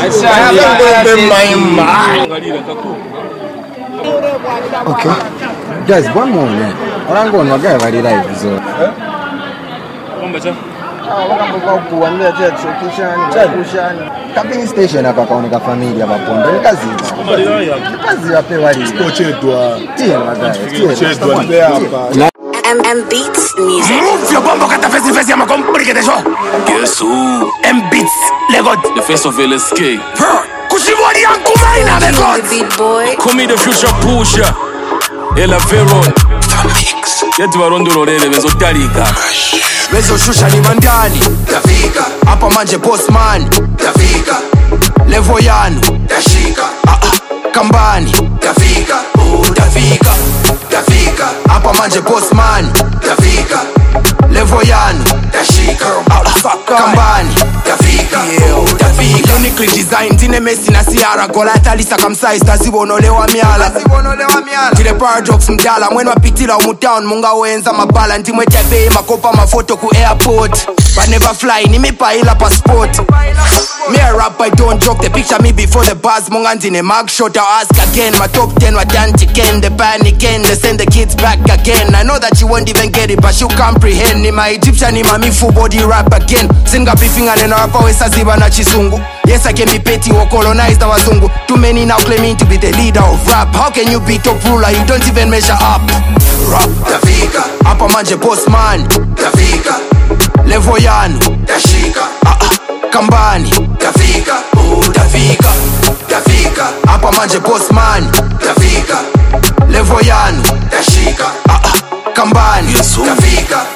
Okay. Guys, one more minute. I'm going to get ready live. So. Camping station akaoneka familia bapombe kazi ya pewali skochedwa M Beats Music. Move your bombo kata face ya makomplike de show. Yes, M Beats Legod. The face of LSK. Kushibodi yangu maina Legod. Beat boy. Call me the future pusher. Ella Veron. Yetu warondo lorele benzo talika. Benzo shusha ni mandani. Tafika. Hapa manje boss man. Tafika. Levo yanu. Tashika. Kambani. Tafika. Tafika. Tafika. Hapa manje boss man. Tafika. Levo yanu. Tashika. Kambani. Tafika. Tafika. Uniquely designed in a messy na siara. Gola talisa kamsize tazibonolewa miala. Tile paradox mdala. Mwenu wapitila umutown munga wenza mabala. Ntimwe tepe makopa mafoto ku airport. But never fly, ni mipa ila passport. Me a rap, I don't joke. They picture me before the buzz. Munganti ne mag shot, I'll ask again. My top 10 were done chicken. They panic again, they send the kids back again. I know that you won't even get it, but you comprehend. Ni my Egyptian, ni my full body rap again. Singa beefing and then rap always saziba na chisungu. Yes, I can be petty or colonized na wazungu. Too many now claiming to be the leader of rap. How can you be top ruler? You don't even measure up. Rap. Tafika. Hapa manje boss man. Tafika. Levo yanu. Tashika. Kambani. Tafika. Tafika. Tafika. Hapa manje boss man. Tafika. Levo yanu. Tashika. Kambani. Tafika.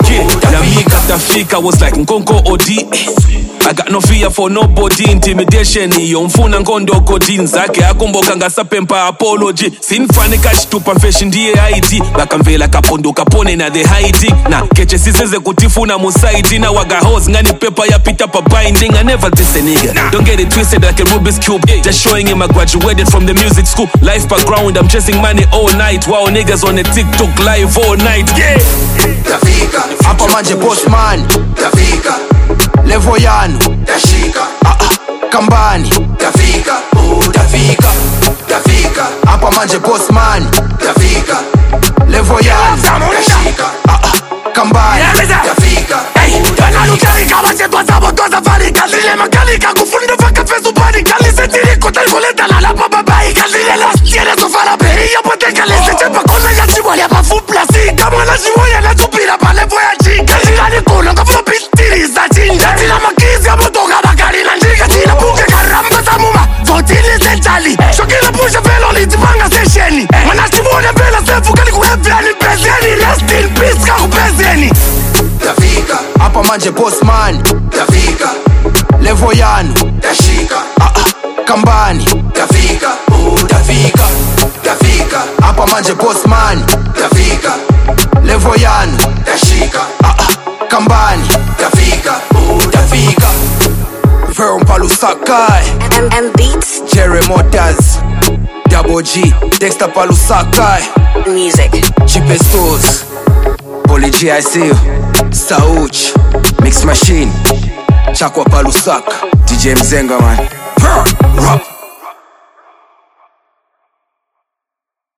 Tafika was like Nkonko OD. I got no fear for nobody. Intimidation iyo mfuna ngondo kodin zake akumboka ngasapempa apology. Sinfanika chitupa mfeshi ndiye ID. Bakamvela kapondo kapone na the hiding. Na keche siseze kutifuna musaidi. Na waga hoes ngani pepa ya pita pa binding. I never diss a nigga. Don't get it twisted like a Rubik's Cube. Just showing him I graduated from the music school. Life background, I'm chasing money all night. Wow, niggas on the TikTok live all night. Yeah. Tafika. Hapa manje boss man. Tafika. Levo yanu. Tashika. Kambani. Tafika. Tafika. Tafika. Hapa manje boss man. Tafika. Levo yanu. Tashika. Kambani. Tafika. Analutarika wachetu wazabotoza farika. Zile makalika kufunda faka fesu parika. Lise tiriko talifuleta lalapa babaika. Zile lastiere sofara peri. Yopoteka lise chepa kona ya chiwali hapa fuplasi. Kama la chiwoya na tupira pa levo ya chika. Zila ni kuno kafuno pitiriza chinja. Zila makizi ya motoka bakari na njika. Zila buke karamba samuma. Zotili zenjali. Shokila pusha velo litipanga sesheni. Mana chiwone vela sefu kali kuheveni bezeni. Rest in peace kakupezeni. Tafika. Hapa manje boss man. Tafika. Levo yanu. Tashika. Kambani. Tafika. Tafika. Tafika. Hapa manje boss man. Tafika. Levo yanu. Tashika. Kambani. Tafika. Tafika. Veron Palusakai. M Beats Jerry Motors. Double G. Dexter Palusakai. Music. Cheapest stores. Poly G, I see you. Sauch. Mix Machine. Chakwa Palusaka. DJ Mzenga man. Rap.